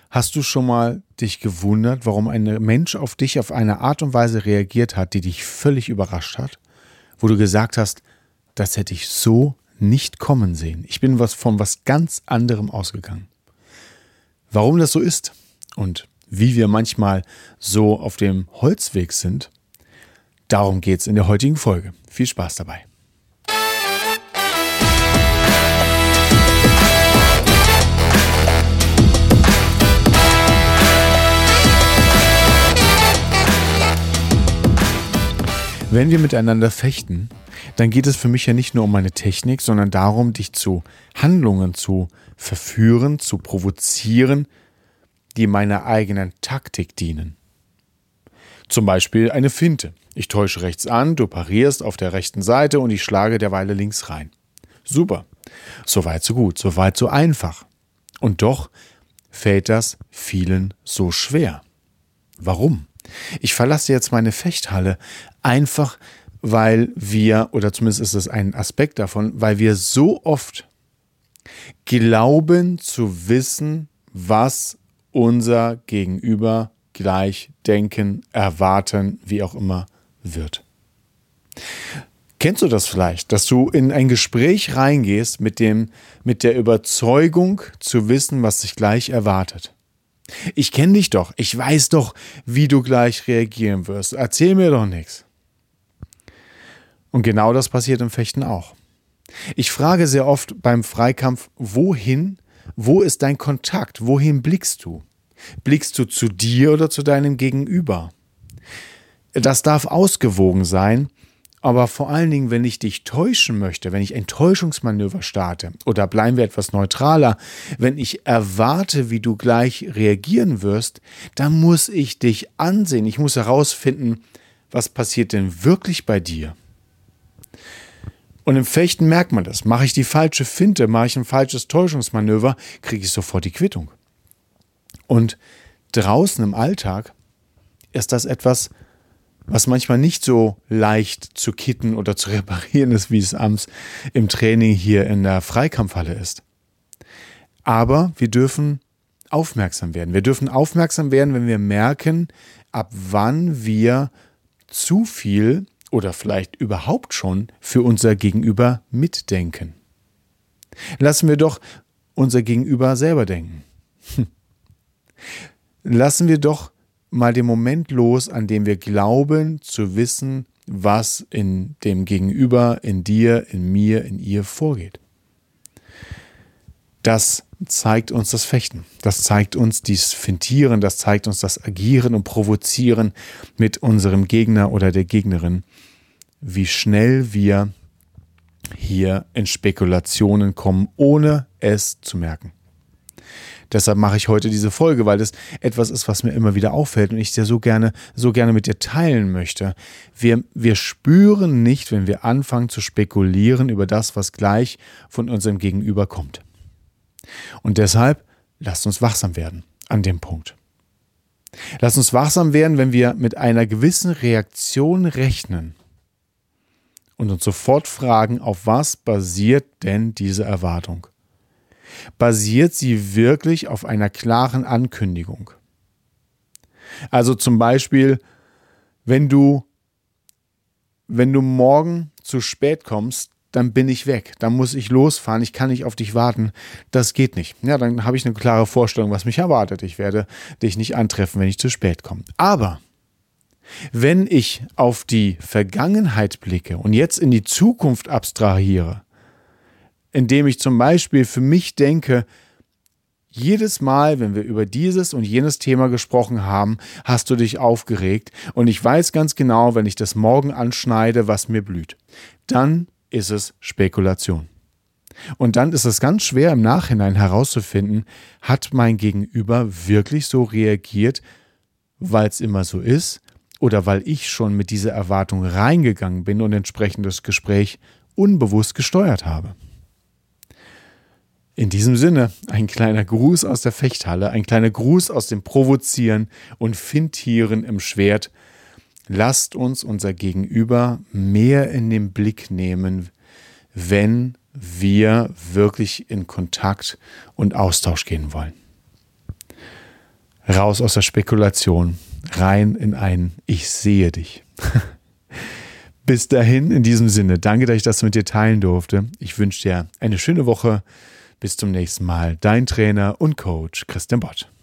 Hast du schon mal dich gewundert, warum ein Mensch auf dich auf eine Art und Weise reagiert hat, die dich völlig überrascht hat? Wo du gesagt hast, das hätte ich so nicht kommen sehen. Ich bin von was ganz anderem ausgegangen. Warum das so ist und wie wir manchmal so auf dem Holzweg sind, darum geht es in der heutigen Folge. Viel Spaß dabei. Wenn wir miteinander fechten, dann geht es für mich ja nicht nur um meine Technik, sondern darum, dich zu Handlungen zu verführen, zu provozieren, die meiner eigenen Taktik dienen. Zum Beispiel eine Finte. Ich täusche rechts an, du parierst auf der rechten Seite und ich schlage derweil links rein. Super. Soweit so gut, soweit so einfach. Und doch fällt das vielen so schwer. Warum? Ich verlasse jetzt meine Fechthalle einfach, weil wir, oder zumindest ist das ein Aspekt davon, weil wir so oft glauben zu wissen, was unser Gegenüber gleich denken, erwarten, wie auch immer wird. Kennst du das vielleicht, dass du in ein Gespräch reingehst mit der Überzeugung zu wissen, was dich gleich erwartet? Ich kenne dich doch, ich weiß doch, wie du gleich reagieren wirst. Erzähl mir doch nichts. Und genau das passiert im Fechten auch. Ich frage sehr oft beim Freikampf, wohin, wo ist dein Kontakt, wohin blickst du? Blickst du zu dir oder zu deinem Gegenüber? Das darf ausgewogen sein, aber vor allen Dingen, wenn ich dich täuschen möchte, wenn ich ein Täuschungsmanöver starte, oder bleiben wir etwas neutraler, wenn ich erwarte, wie du gleich reagieren wirst, dann muss ich dich ansehen. Ich muss herausfinden, was passiert denn wirklich bei dir? Und im Fechten merkt man das. Mache ich die falsche Finte, mache ich ein falsches Täuschungsmanöver, kriege ich sofort die Quittung. Und draußen im Alltag ist das etwas, was manchmal nicht so leicht zu kitten oder zu reparieren ist, wie es abends im Training hier in der Freikampfhalle ist. Aber wir dürfen aufmerksam werden. Wir dürfen aufmerksam werden, wenn wir merken, ab wann wir zu viel oder vielleicht überhaupt schon für unser Gegenüber mitdenken. Lassen wir doch unser Gegenüber selber denken. Lassen wir doch mal den Moment los, an dem wir glauben zu wissen, was in dem Gegenüber, in dir, in mir, in ihr vorgeht. Das zeigt uns das Fechten. Das zeigt uns dieses Fintieren, das zeigt uns das Agieren und Provozieren mit unserem Gegner oder der Gegnerin, wie schnell wir hier in Spekulationen kommen, ohne es zu merken. Deshalb mache ich heute diese Folge, weil das etwas ist, was mir immer wieder auffällt und ich dir so gerne mit dir teilen möchte. Wir spüren nicht, wenn wir anfangen zu spekulieren über das, was gleich von unserem Gegenüber kommt. Und deshalb lasst uns wachsam werden an dem Punkt. Lasst uns wachsam werden, wenn wir mit einer gewissen Reaktion rechnen und uns sofort fragen, auf was basiert denn diese Erwartung? Basiert sie wirklich auf einer klaren Ankündigung? Also zum Beispiel, wenn du morgen zu spät kommst, dann bin ich weg, dann muss ich losfahren, ich kann nicht auf dich warten, das geht nicht. Ja, dann habe ich eine klare Vorstellung, was mich erwartet. Ich werde dich nicht antreffen, wenn ich zu spät komme. Aber wenn ich auf die Vergangenheit blicke und jetzt in die Zukunft abstrahiere, indem ich zum Beispiel für mich denke, jedes Mal, wenn wir über dieses und jenes Thema gesprochen haben, hast du dich aufgeregt und ich weiß ganz genau, wenn ich das morgen anschneide, was mir blüht. Dann ist es Spekulation. Und dann ist es ganz schwer im Nachhinein herauszufinden, hat mein Gegenüber wirklich so reagiert, weil es immer so ist oder weil ich schon mit dieser Erwartung reingegangen bin und entsprechend das Gespräch unbewusst gesteuert habe. In diesem Sinne, ein kleiner Gruß aus der Fechthalle, ein kleiner Gruß aus dem Provozieren und Fintieren im Schwert. Lasst uns unser Gegenüber mehr in den Blick nehmen, wenn wir wirklich in Kontakt und Austausch gehen wollen. Raus aus der Spekulation, rein in ein Ich sehe dich. Bis dahin, in diesem Sinne, danke, dass ich das mit dir teilen durfte. Ich wünsche dir eine schöne Woche. Bis zum nächsten Mal. Dein Trainer und Coach Christian Bott.